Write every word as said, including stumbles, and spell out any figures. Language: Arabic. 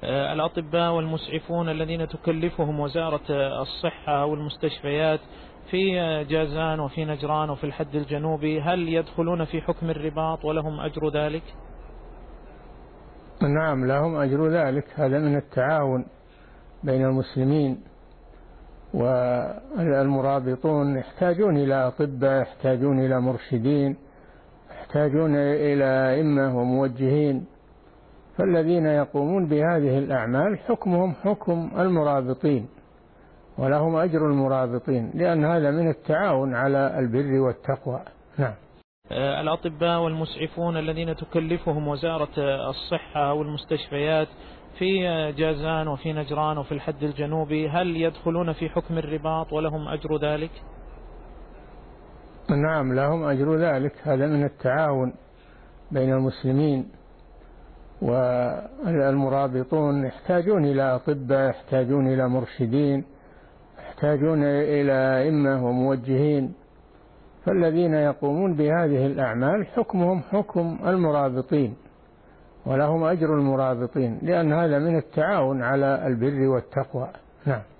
الأطباء والمسعفون الذين تكلفهم وزارة الصحة والمستشفيات في جازان وفي نجران وفي الحد الجنوبي، هل يدخلون في حكم الرباط ولهم أجر ذلك؟ نعم، لهم أجر ذلك. هذا من التعاون بين المسلمين، والمرابطون يحتاجون إلى أطباء، يحتاجون إلى مرشدين، يحتاجون إلى أئمة وموجهين، فالذين يقومون بهذه الأعمال حكمهم حكم المرابطين، ولهم أجر المرابطين، لأن هذا من التعاون على البر والتقوى. نعم. الأطباء والمسعفون الذين تكلفهم وزارة الصحة والمستشفيات في جازان وفي نجران وفي الحد الجنوبي، هل يدخلون في حكم الرباط ولهم أجر ذلك؟ نعم، لهم أجر ذلك. هذا من التعاون بين المسلمين، والمرابطون يحتاجون إلى أطباء، يحتاجون إلى مرشدين، يحتاجون إلى أئمة وموجهين، فالذين يقومون بهذه الأعمال حكمهم حكم المرابطين، ولهم أجر المرابطين، لأن هذا من التعاون على البر والتقوى. نعم.